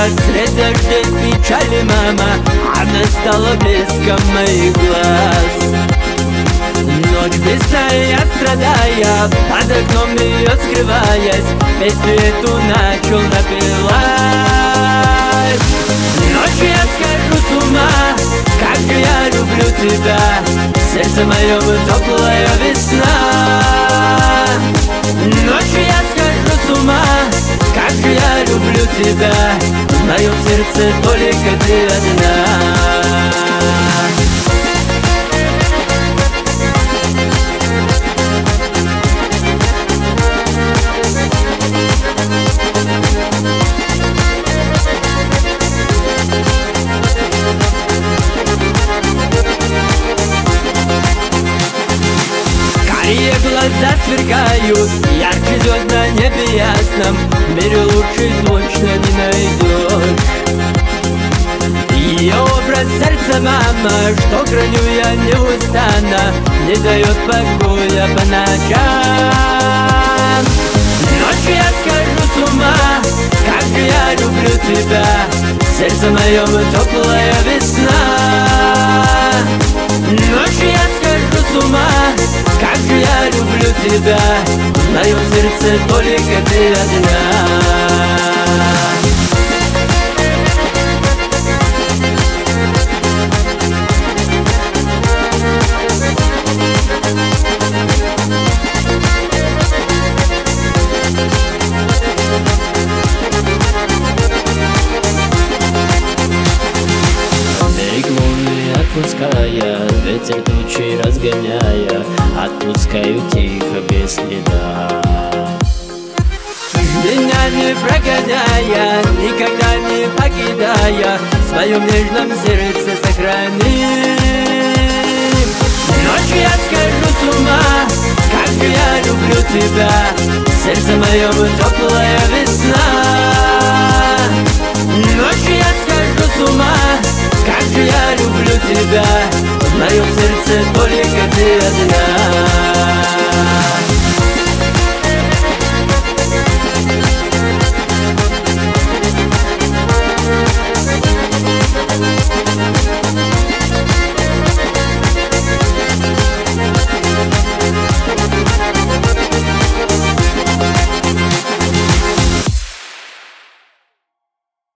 средь дождей печали, мама, она стала блеском моих глаз. Ночь без сна я страдая, под окном ее скрываясь, песню эту начал напевать. Ночью я схожу с ума, как же я люблю тебя, в сердце моем теплая весна. Ночью я схожу с ума, как же я люблю тебя, в моем сердце только ты одна. Карие глаза сверкают, ярче звезд на небе ясном, в мире лучше точно не найдешь. Ее образ сердца, мама, что храню я неустанно, не дает покоя по ночам. Ночью я схожу с ума, как же я люблю тебя, в сердце моем теплая весна. Ночью я схожу с ума, как же я люблю тебя, в моем сердце только ты одна. Отпуская, ветер тучи разгоняя, отпускаю тихо без следа. Меня не прогоняя, никогда не покидая, в своем нежном сердце сохрани. Ночью я схожу с ума, как же я люблю тебя, в сердце моем теплая весна. Ночью я схожу с ума, как же я люблю тебя, в моем сердце только ты одна.